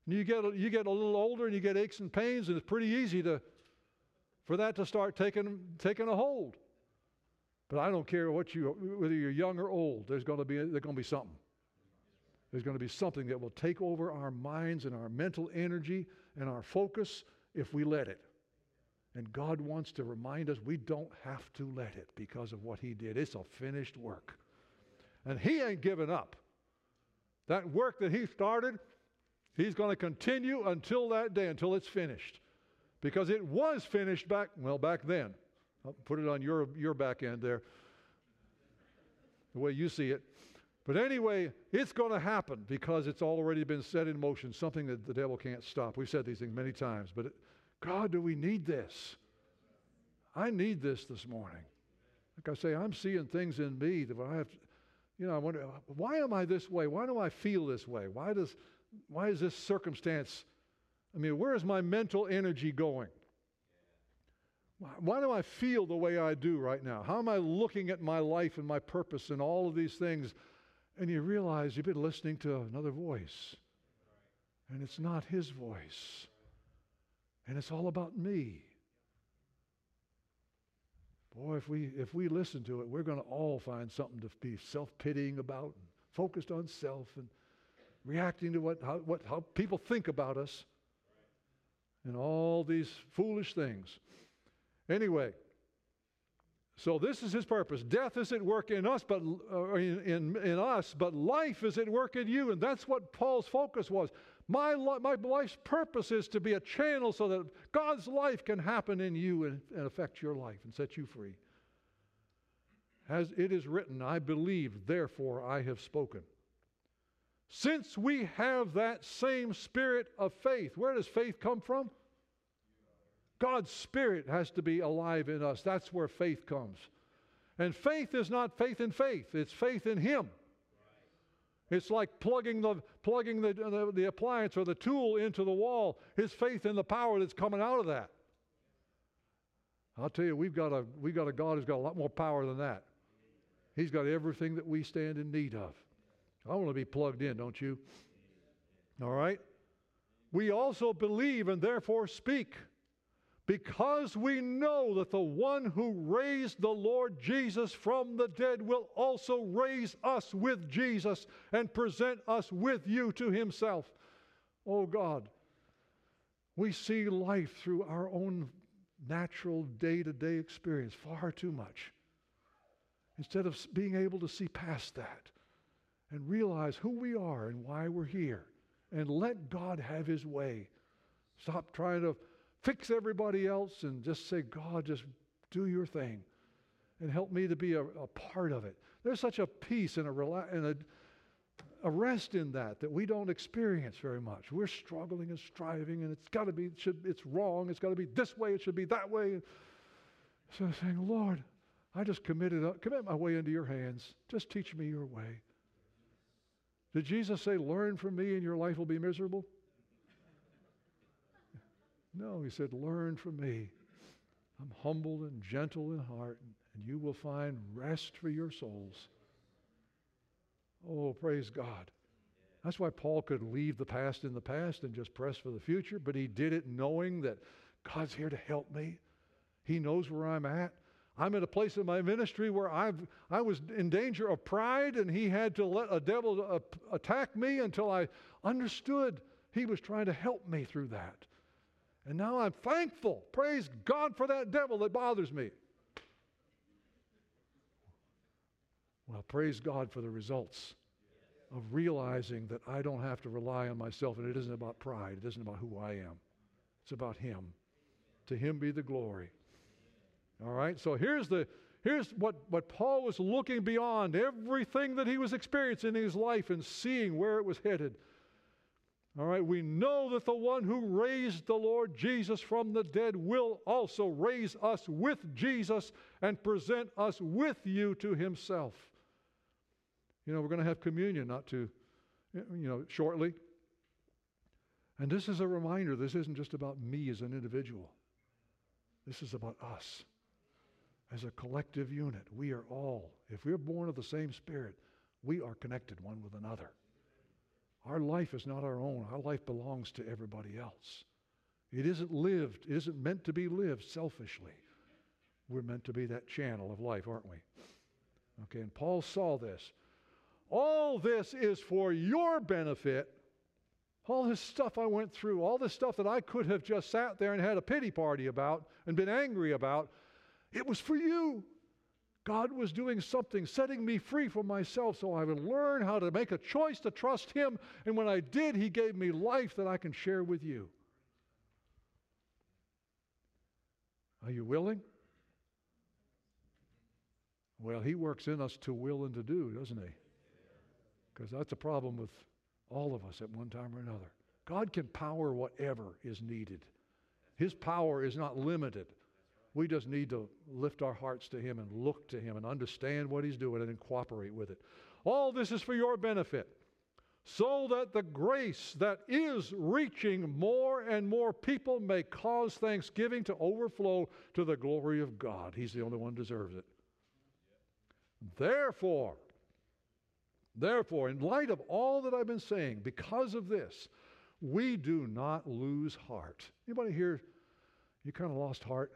And you get, you get a little older and you get aches and pains, and it's pretty easy to, for that to start taking, taking a hold. But I don't care what you, whether you're young or old, there's going to be, there's going to be something. There's going to be something that will take over our minds and our mental energy and our focus if we let it. And God wants to remind us we don't have to let it because of what He did. It's a finished work. And He ain't given up. That work that He started, He's going to continue until that day, until it's finished. Because it was finished back, well, back then. I'll put it on your, your back end there, the way you see it. But anyway, it's going to happen because it's already been set in motion, something that the devil can't stop. We've said these things many times, but it, God, do we need this? I need this this morning. Like I say, I'm seeing things in me that I have to, you know, I wonder, why am I this way? Why do I feel this way? Why does, why is this circumstance, I mean, where is my mental energy going? Why, why do I feel the way I do right now? How am I looking at my life and my purpose and all of these things? And you realize you've been listening to another voice. And it's not His voice. And it's all about me. Boy, if we if we listen to it, we're going to all find something to be self-pitying about, and focused on self, and reacting to what how, what how people think about us, and all these foolish things. Anyway, so this is His purpose. Death is at work in us, but uh, in, in in us, but life is at work in you, and that's what Paul's focus was. My my life's purpose is to be a channel so that God's life can happen in you and, and affect your life and set you free. As it is written, I believe, therefore I have spoken. Since we have that same spirit of faith, where does faith come from? God's Spirit has to be alive in us. That's where faith comes. And faith is not faith in faith. It's faith in Him. It's like plugging the plugging the, the, the appliance or the tool into the wall. His faith in the power that's coming out of that. I'll tell you, we've got a we've got a God who's got a lot more power than that. He's got everything that we stand in need of. I want to be plugged in, don't you? All right? We also believe and therefore speak, because we know that the one who raised the Lord Jesus from the dead will also raise us with Jesus and present us with you to Himself. Oh God, we see life through our own natural day-to-day experience far too much, instead of being able to see past that and realize who we are and why we're here, and let God have His way. Stop trying to fix everybody else and just say, God, just do your thing and help me to be a, a part of it. There's such a peace and, a, rela- and a, a rest in that that we don't experience very much. We're struggling and striving, and it's got to be, it should, it's wrong, it's got to be this way, it should be that way. So I'm saying, Lord, I just committed, uh, commit my way into your hands. Just teach me your way. Did Jesus say, learn from me and your life will be miserable? No, He said, learn from me. I'm humble and gentle in heart, and you will find rest for your souls. Oh, praise God. That's why Paul could leave the past in the past and just press for the future, but he did it knowing that God's here to help me. He knows where I'm at. I'm at a place in my ministry where I've, I was in danger of pride, and He had to let a devil uh, attack me until I understood He was trying to help me through that. And now I'm thankful. Praise God for that devil that bothers me. Well, praise God for the results of realizing that I don't have to rely on myself, and it isn't about pride. It isn't about who I am. It's about Him. To Him be the glory. All right, so here's the here's what, what Paul was looking beyond everything that he was experiencing in his life and seeing where it was headed. All right, we know that the one who raised the Lord Jesus from the dead will also raise us with Jesus and present us with you to Himself. You know, we're going to have communion not too, you know, shortly. And this is a reminder, this isn't just about me as an individual. This is about us as a collective unit. We are all, if we're born of the same Spirit, we are connected one with another. Our life is not our own. Our life belongs to everybody else. It isn't lived. It isn't meant to be lived selfishly. We're meant to be that channel of life, aren't we? Okay, and Paul saw this. All this is for your benefit. All this stuff I went through, all this stuff that I could have just sat there and had a pity party about and been angry about, it was for you. God was doing something, setting me free from myself so I would learn how to make a choice to trust Him. And when I did, He gave me life that I can share with you. Are you willing? Well, He works in us to will and to do, doesn't He? Because that's a problem with all of us at one time or another. God can power whatever is needed. His power is not limited. We just need to lift our hearts to Him and look to Him and understand what He's doing and then cooperate with it. All this is for your benefit, so that the grace that is reaching more and more people may cause thanksgiving to overflow to the glory of God. He's the only one who deserves it. Therefore, Therefore, in light of all that I've been saying, because of this, we do not lose heart. Anybody here, you kind of lost heart?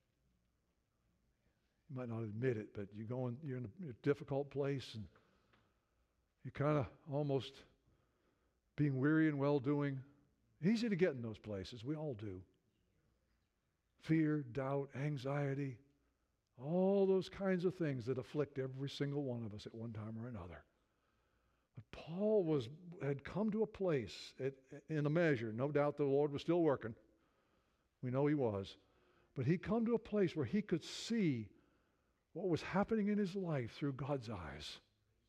You might not admit it, but you're going, you're in a, a difficult place, and you're kind of almost being weary and well-doing. Easy to get in those places. We all do. Fear, doubt, anxiety, all those kinds of things that afflict every single one of us at one time or another. But Paul was had come to a place, at, in a measure, no doubt the Lord was still working. We know He was. But he'd come to a place where he could see what was happening in his life through God's eyes.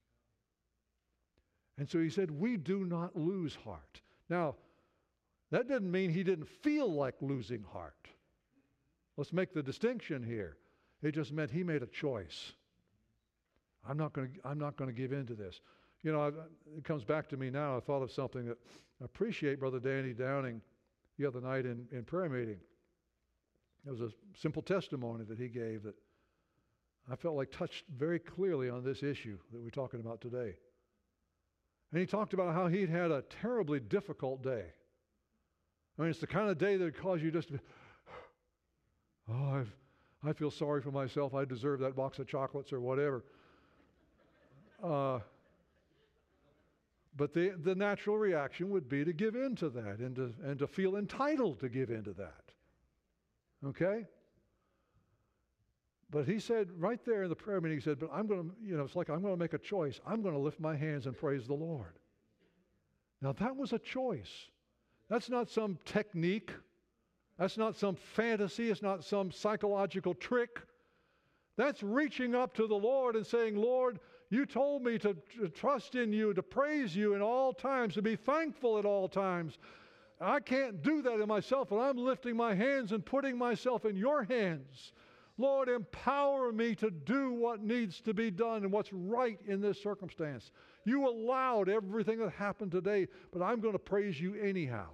And so he said, we do not lose heart. Now, that didn't mean he didn't feel like losing heart. Let's make the distinction here. It just meant he made a choice. I'm not going to, I'm not going to give in to this. You know, I've, it comes back to me now. I thought of something that I appreciate Brother Danny Downing the other night in, in prayer meeting. It was a simple testimony that he gave that I felt like touched very clearly on this issue that we're talking about today. And he talked about how he'd had a terribly difficult day. I mean, it's the kind of day that would cause you just to be, oh, I've, I feel sorry for myself. I deserve that box of chocolates or whatever. Uh, but the, the natural reaction would be to give in to that and to, and to feel entitled to give in to that. Okay? But he said right there in the prayer meeting, he said, but I'm going to, you know, it's like I'm going to make a choice. I'm going to lift my hands and praise the Lord. Now that was a choice. That's not some technique. That's not some fantasy. It's not some psychological trick. That's reaching up to the Lord and saying, Lord, you told me to, to trust in you, to praise you in all times, to be thankful at all times. I can't do that in myself, but I'm lifting my hands and putting myself in your hands. Lord, empower me to do what needs to be done and what's right in this circumstance. You allowed everything that happened today, but I'm going to praise you anyhow.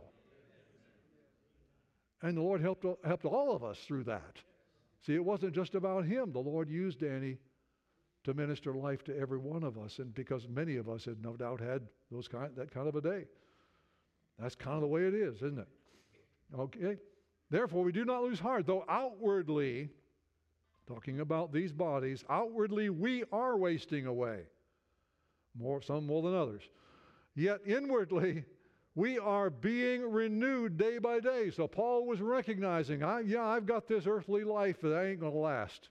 And the Lord helped, helped all of us through that. See, it wasn't just about him. The Lord used Danny to minister life to every one of us, and because many of us had no doubt had those kind, that kind of a day. That's kind of the way it is, isn't it? Okay. Therefore, we do not lose heart, though outwardly, talking about these bodies, outwardly we are wasting away. More, some more than others. Yet inwardly, we are being renewed day by day. So Paul was recognizing, I, yeah, I've got this earthly life that ain't going to last.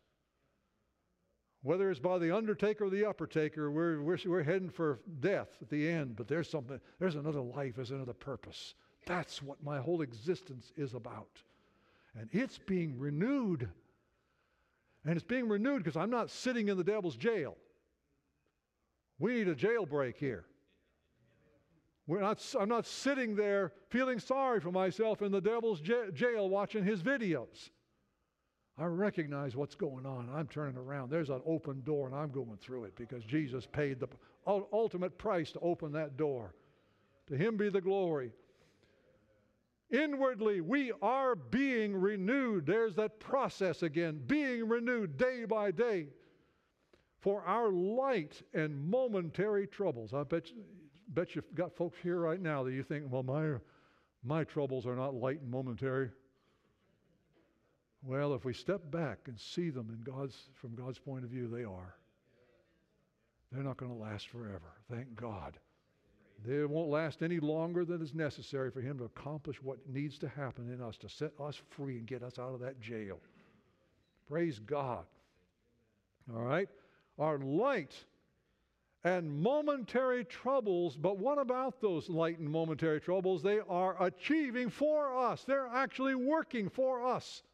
Whether it's by the undertaker or the uppertaker, we're, we're, we're heading for death at the end. But there's something, there's another life, there's another purpose. That's what my whole existence is about. And it's being renewed. And it's being renewed because I'm not sitting in the devil's jail. We need a jailbreak here. We're not, I'm not sitting there feeling sorry for myself in the devil's j- jail watching his videos. I recognize what's going on. I'm turning around. There's an open door and I'm going through it because Jesus paid the ultimate price to open that door. To him be the glory. Inwardly, we are being renewed. There's that process again, being renewed day by day. For our light and momentary troubles. I bet you, bet you've got folks here right now that you think, well, my, my troubles are not light and momentary. Well, if we step back and see them in God's, from God's point of view, they are. They're not going to last forever. Thank God. They won't last any longer than is necessary for Him to accomplish what needs to happen in us to set us free and get us out of that jail. Praise God. All right? Our light and momentary troubles, but what about those light and momentary troubles? They are achieving for us. They're actually working for us.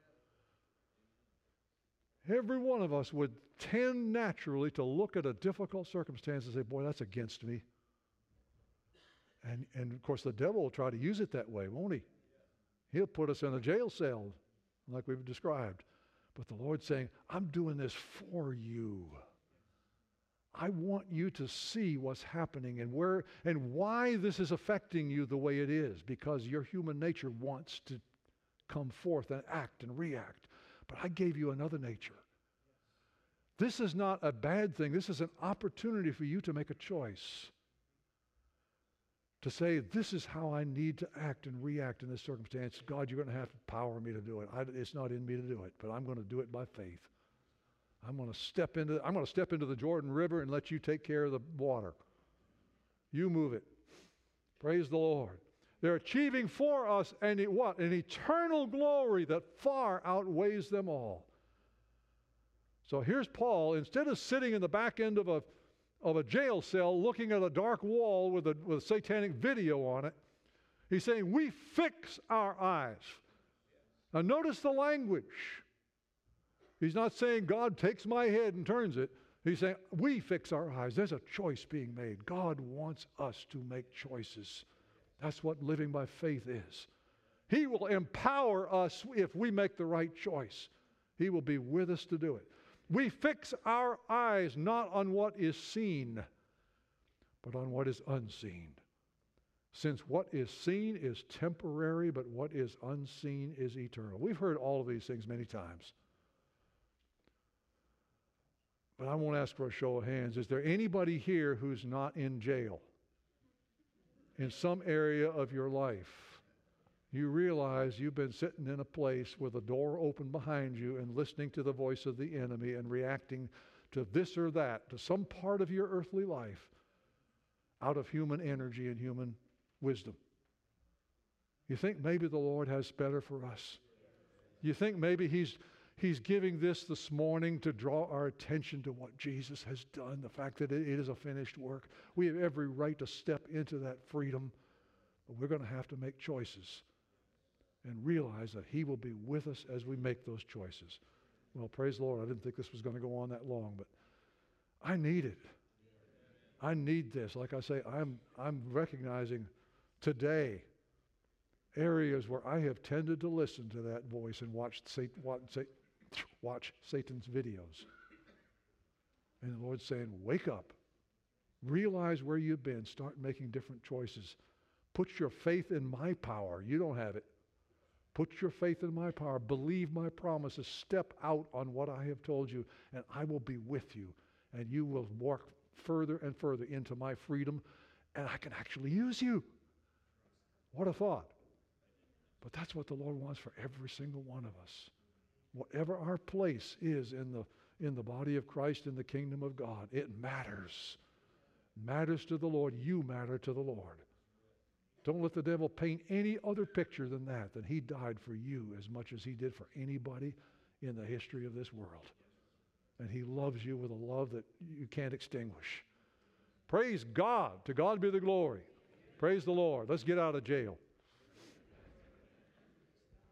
Every one of us would tend naturally to look at a difficult circumstance and say, boy, that's against me. And, and of course, the devil will try to use it that way, won't he? He'll put us in a jail cell, like we've described. But the Lord's saying, I'm doing this for you. I want you to see what's happening and where and why this is affecting you the way it is, because your human nature wants to come forth and act and react. But I gave you another nature. This is not a bad thing. This is an opportunity for you to make a choice. To say, this is how I need to act and react in this circumstance. God, you're going to have to power me to do it. I, it's not in me to do it, but I'm going to do it by faith. I'm going to step into I'm going to step into the Jordan River and let you take care of the water. You move it. Praise the Lord. They're achieving for us an what? An eternal glory that far outweighs them all. So here's Paul, instead of sitting in the back end of a of a jail cell looking at a dark wall with a, with a satanic video on it, he's saying, we fix our eyes. Now notice the language. He's not saying God takes my head and turns it. He's saying, we fix our eyes. There's a choice being made. God wants us to make choices. That's what living by faith is. He will empower us if we make the right choice. He will be with us to do it. We fix our eyes not on what is seen, but on what is unseen. Since what is seen is temporary, but what is unseen is eternal. We've heard all of these things many times. But I won't ask for a show of hands. Is there anybody here who's not in jail? In some area of your life, you realize you've been sitting in a place with a door open behind you and listening to the voice of the enemy and reacting to this or that, to some part of your earthly life, out of human energy and human wisdom. You think maybe the Lord has better for us? You think maybe He's He's giving this this morning to draw our attention to what Jesus has done, the fact that it is a finished work. We have every right to step into that freedom, but we're going to have to make choices and realize that He will be with us as we make those choices. Well, praise the Lord. I didn't think this was going to go on that long, but I need it. I need this. Like I say, I'm, I'm recognizing today areas where I have tended to listen to that voice and watch, watch, watch Satan's videos. And the Lord's saying, wake up. Realize where you've been. Start making different choices. Put your faith in my power. You don't have it. Put your faith in my power. Believe my promises. Step out on what I have told you, and I will be with you. And you will walk further and further into my freedom, and I can actually use you. What a thought. But that's what the Lord wants for every single one of us. Whatever our place is in the, in the body of Christ, in the kingdom of God, it matters. Matters to the Lord. You matter to the Lord. Don't let the devil paint any other picture than that, that He died for you as much as He did for anybody in the history of this world. And He loves you with a love that you can't extinguish. Praise God. To God be the glory. Praise the Lord. Let's get out of jail.